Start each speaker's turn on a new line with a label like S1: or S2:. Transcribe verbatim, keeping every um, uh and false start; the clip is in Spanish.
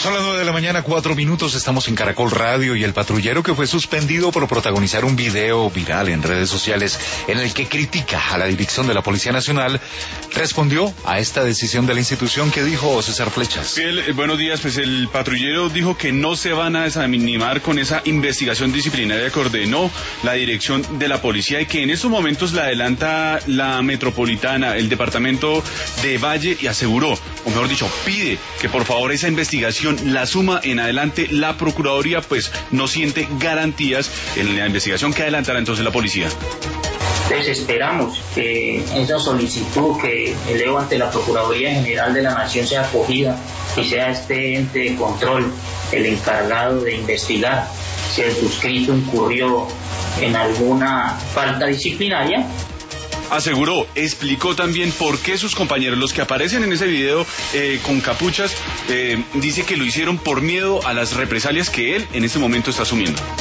S1: Son las nueve de la mañana, cuatro minutos, estamos en Caracol Radio y el patrullero que fue suspendido por protagonizar un video viral en redes sociales en el que critica a la dirección de la Policía Nacional, respondió a esta decisión de la institución. ¿Qué dijo César Flechas?
S2: Fiel, eh, buenos días, pues el patrullero dijo que no se van a desanimar con esa investigación disciplinaria que ordenó la dirección de la policía y que en estos momentos la adelanta la metropolitana, el departamento de Valle, y aseguró, o mejor dicho, pide que por favor esa investigación la suma en adelante la Procuraduría, pues no siente garantías en la investigación que adelantará entonces la policía.
S3: Entonces esperamos que esa solicitud que elevo ante la Procuraduría General de la Nación sea acogida y sea este ente de control el encargado de investigar si el suscrito incurrió en alguna falta disciplinaria.
S2: Aseguró, explicó también por qué sus compañeros, los que aparecen en ese video eh, con capuchas, eh, dice que lo hicieron por miedo a las represalias que él en este momento está asumiendo.